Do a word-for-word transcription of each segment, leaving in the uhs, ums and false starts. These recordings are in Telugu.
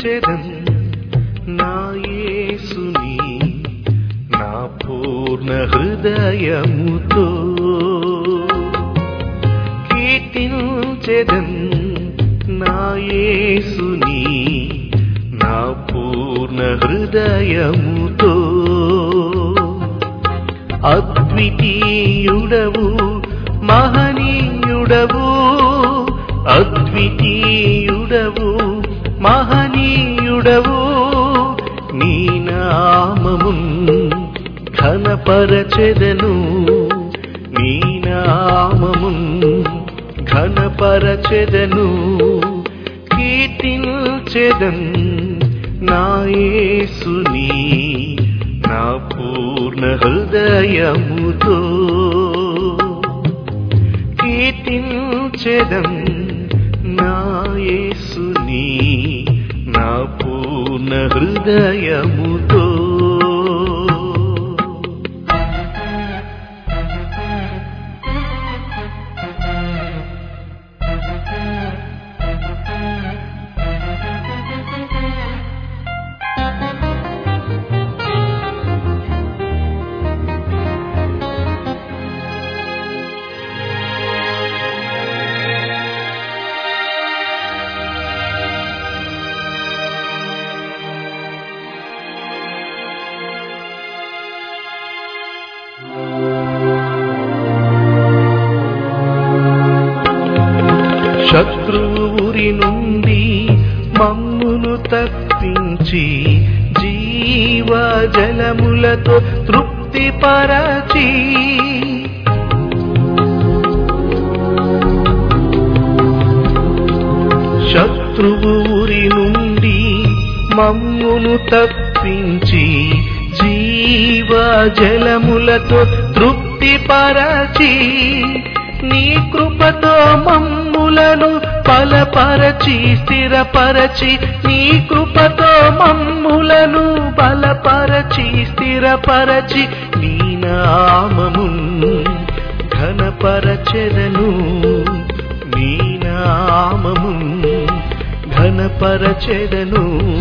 కీర్తించెదం నా యేసుని నా పూర్ణ హృదయముతో కీర్తించెదం నా యేసుని నా పూర్ణ హృదయముతో అద్వితీయుడవు మహనీయుడవు అద్వితీయుడవు మహనీయుడవు నీ నామమున్ ఘనపరచెదను నీ నామమున్ ఘనపరచెదను కీర్తించెదన్ నా యేసుని నా పూర్ణ హృదయముతో కీర్తించెదం నా యేసుని నా పూర్ణ హృదయముతో శత్రువురి నుండి మమ్మును తప్పించి జీవజలములతో తృప్తిపరచి శత్రువురి నుండి మమ్మును తప్పించి జీవజలములతో తృప్తిపరచి నీ కృపతో మమ్ములను బలపరచి స్థిరపరచి నీ కృపతో మమ్ములను బలపరచి స్థిరపరచి నీ నామమున్ ఘనపరచెదను నీ నామమున్ ఘనపరచెదను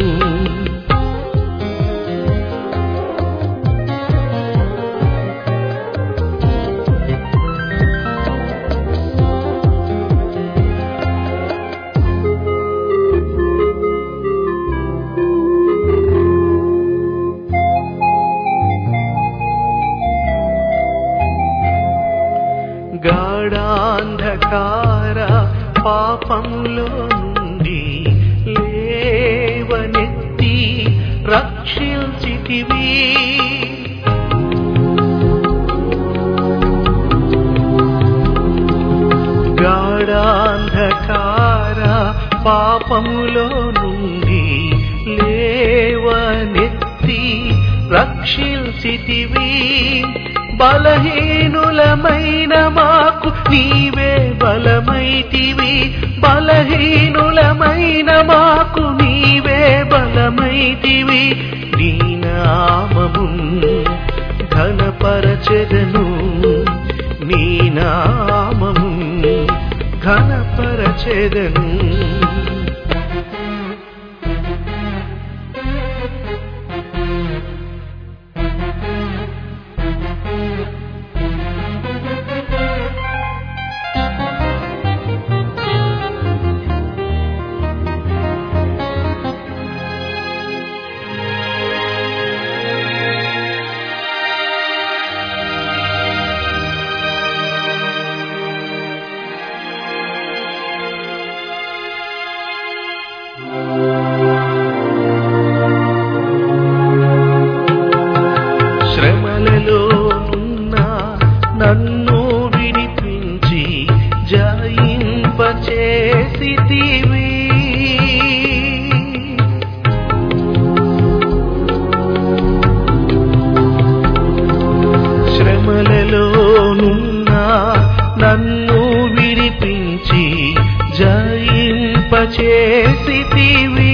గాఢాంధకార పాపములో నుండి లేవనెత్తి రక్షించితివి గాఢాంధకార పాపములో నుండి లేవనెత్తి రక్షించితివి బలహీనులమైన మాకు నీవే బలమైతివి బలహీనులమైన మాకు నీవే బలమైతివి నీ నామమున్ ఘనపరచెదను నీ నామమున్ ఘనపరచెదను శ్రమలలోనున్న నన్ను విడిపించి జయింపచేసితివి శ్రమలలోనున్న నన్ను విడిపించి జయింపచేసితివి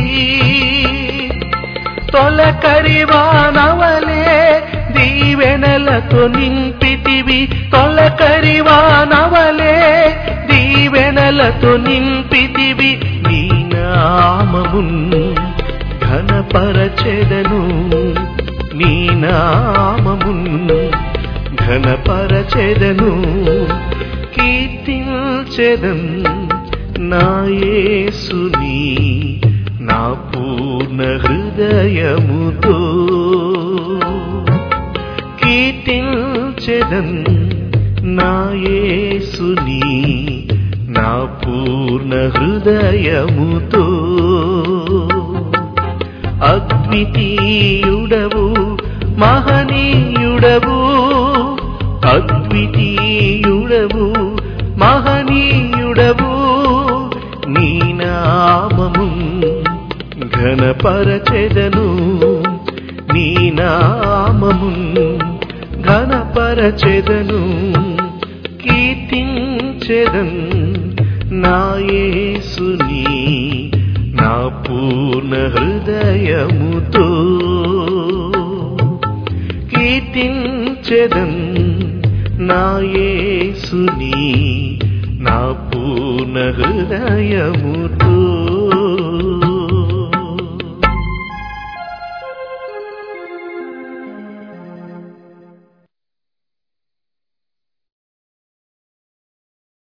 తొలకరివానవలే దీవెనలతో నింపితివి తొలకరివానవలే దీవెనలతో నింపితివి నీ నామమున్ ఘనపరచెదను నీ నామమున్ ఘనపరచెదను కీర్తించెదన్ నా యేసుని నా పూర్ణ హృదయముతో కీర్తించెదన్ నా యేసుని నా పూర్ణ హృదయముతో అద్వితీయుడవు మహనీయుడవు అద్వితీయుడవు మహనీయుడవు నీ నామము ఘనపరచెదను నీ నామము ఘనపరచెదను కీర్తించెదన్ నా యేసుని నా పూర్ణ హృదయముతో కీర్తించెదన్ నా యేసుని నా పూర్ణ హృదయముతో